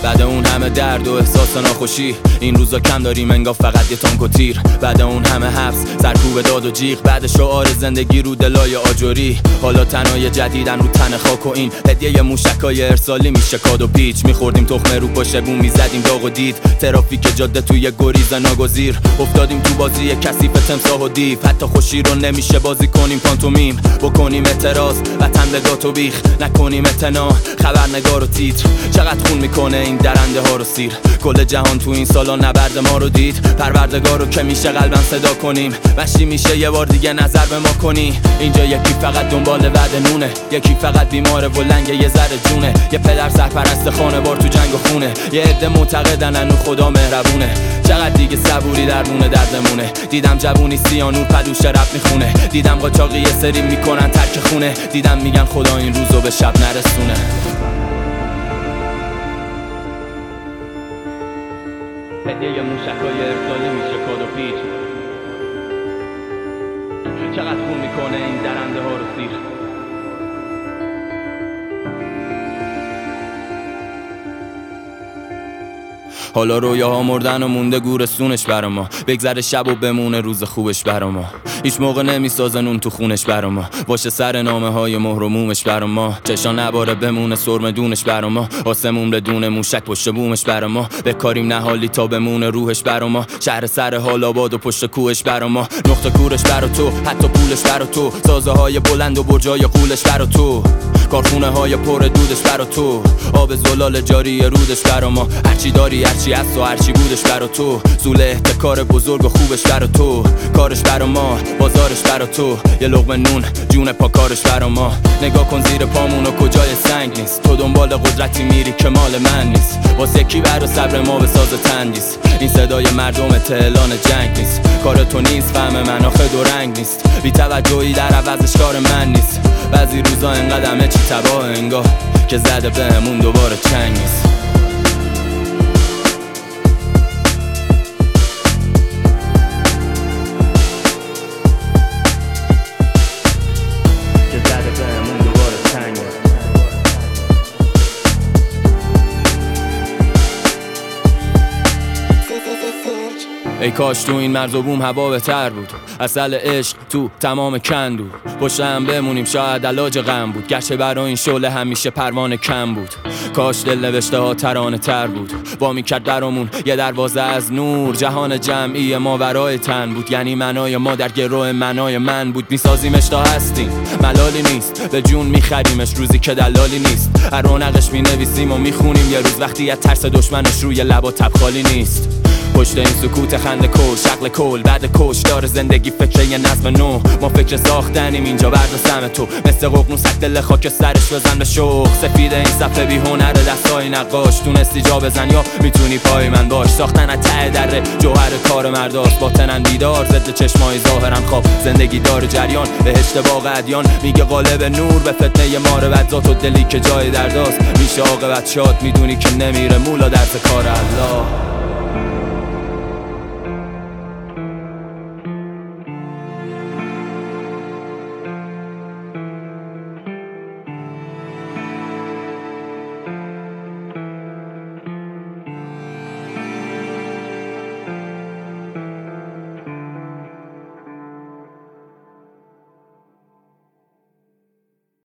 بعد اون همه درد و احساس ناخوشی این روزا کم داریم انگار فقط یه تانک و تیر. بعد اون همه حبس سرکوب داد و جیغ، بعد شعار زندگی رو دلای آجوری، حالا تنهای جدیدن رو تن خاک و این هدیه موشکای ارسالی میشه کاد و پیچ. میخوردیم تخمه رو پشت بوم، میزدیم داغ و دید، ترافیک جاده توی گریز ناگزیر، افتادیم تو بازی کثیف تمساح و دیو. حتی خوشی رو نمیشه بازی کنیم پانتومیم، بکنیم اعتراض وطن لگات و بیخ، نکنیم اتنا خبرنگار و تیتر. چقدر خون میکنه این درنده ها رو سیر، کل جهان تو این سالا نبرد ما رو دید. پروردگار رو که میشه قلبم صدا کنیم، مشتی میشه یه بار دیگه نظر به ما کنی. اینجا یکی فقط دنبال وعده نونه، یکی فقط بیماره و لنگ یه ذره جونه، یه پدر سرپرست خانوار تو جنگ و خونه، یه عده معتقدن انو خدا مهربونه. چقدر دیگه صبوری درمونه دردمونه، دیدم جوونی سیانور پدوش رپ میخونه، دیدم قاچاقی یه سری میکنن ترک خونه، دیدم میگن خدا این روزو به شب نرسونه. هدیه موشکای ارسالی میشه کاد و پیچ. چقدر خون میکنه این درنده ها رو سیر. حالا رویاها مردن و مونده گورستونش برا ما، بگذره شب و بمونه روز خوبش برا ما. هیچ موقع نمیسازه نون تو خونش برا ما، باشه سر نامه های مهر و مومش برا ما. چشا نباره بمونه سرم دونش برا ما، آسمون بدون موشک پشت بومش برا ما. بکاریم نهالی تا بمونه روحش برا ما، شهر سر حال آباد و پشت کوهش برا ما. نقطه کورش برا تو، حتی پولش برا تو، سازه های بلند و برجای قولش برا تو، کارخونه های پر دودش برا تو، آب زلال جاری رودش برا ما. هرچی داری هرچی هست و هرچی بودش برا تو، سول احتکار بزرگ و خوبش برا تو، کارش برا ما بازارش برا تو، یه لقمه نون جون پاکارش برا ما. نگاه کن زیر پامون و کجای سنگ نیست، تو دنبال قدرتی میری که مال من نیست، واسه کی برا صبر ما به ساز تندیس. این صدای مردم تهران جنگ نیست، کار تو نیست فهم من آخه دو رنگ نیست، بی توجهی در عوضش کار من نیست. بعضی روزا انقدر همه چی تباه انگار که زده بهمون دوباره چنگ نیست. ای کاش تو این مرز و بوم هوا بهتر بود، اصل عشق تو تمام کندو، پشت هم بمونیم شاید علاج غم بود، گرچه برای این شعله همیشه پروانه کم بود. کاش دل نوشته ها ترانه تر بود، با میکرد برامون یه دروازه از نور، جهان جمعی ما ورای تن بود، یعنی منای ما در گروه منای من بود. میسازیمش تا هستیم ملالی نیست، به جون میخریمش روزی که دلالی نیست، هر رونقش مینویسیم و میخونیم یه روز وقتی از ترس دشمنش روی لبا تبخالی نیست. پشت این سکوت خنده کش عقل کل بعد کش داره زندگی فکر یه نظم نو، ما فکر ساختنیم اینجا بردستم تو، مثل ققنوسک دل خاک سرش بزن به شوق، سفید این صفحه بی هنر دستای نقاش، تونستی جا بزن یا میتونی پای من باش، ساختن از ته دره جوهر کار مرداست، باطنن بیدار ضد چشمای ظاهرن خواب، زندگی داره جریان به اشتباه ادیان، میگه قالب نور به فتنه ماره بدذات و دلی که جای درداست، میشه عاقبت شاد میدونی که نمیره مولا درس کار الله.